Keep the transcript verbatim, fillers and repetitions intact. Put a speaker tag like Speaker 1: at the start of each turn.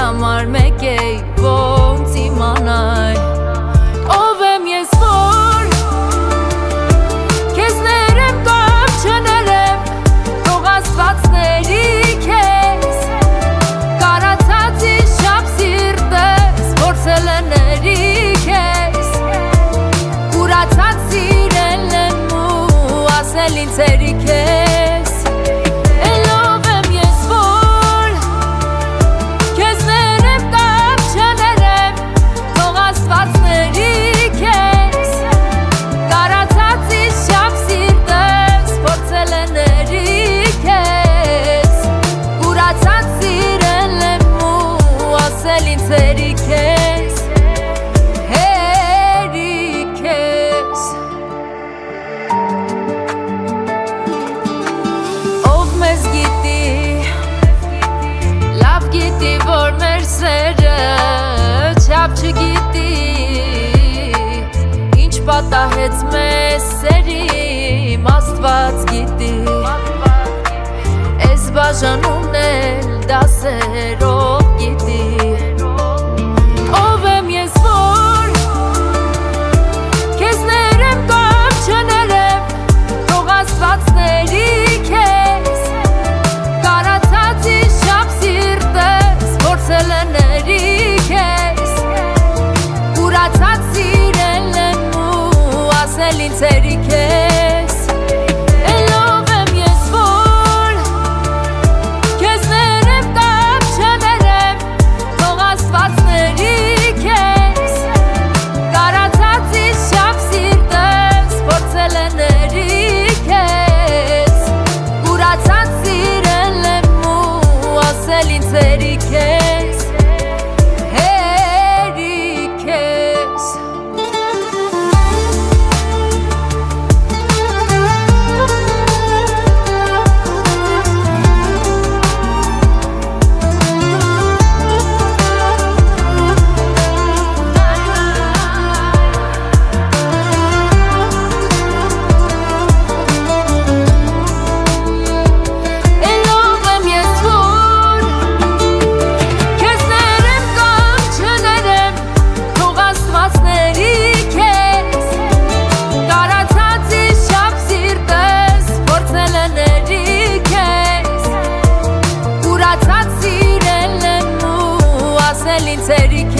Speaker 1: համար մեկ էի ոնց իմանայ Ով եմ ես որ Քեզ ներեմ կամ չներեմ Թող աստվածների քեզ Կարացածի շապ սիրտես Փորձել է ների քեզ Կուրացած սիրել եմ ու ասել ինձ երի քեզ Չգիտի Ինչ պատահեց մեզ սերիմ Աստված գիտի Ես բաժանումն էլ դասերով գիտի Ով եմ ես որ Քեզ ներեմ կամ չներեմ Թող աստվածների քեզ Կարացածի շապ սիրտես Փորձել է ների քեզ Կուրացած սիրել եմ ու ասել ինձ երի քեզ Էլ ով եմ ես որ Քեզ ներեմ կամ չներեմ Թող աստվածների քեզ Կարացածի շապ սիրտես Փորձել է ների քեզ Կուրացած սիրել եմ ու ասել ինձ երի քեզ Սիրել եմ ու ասել ինձ երի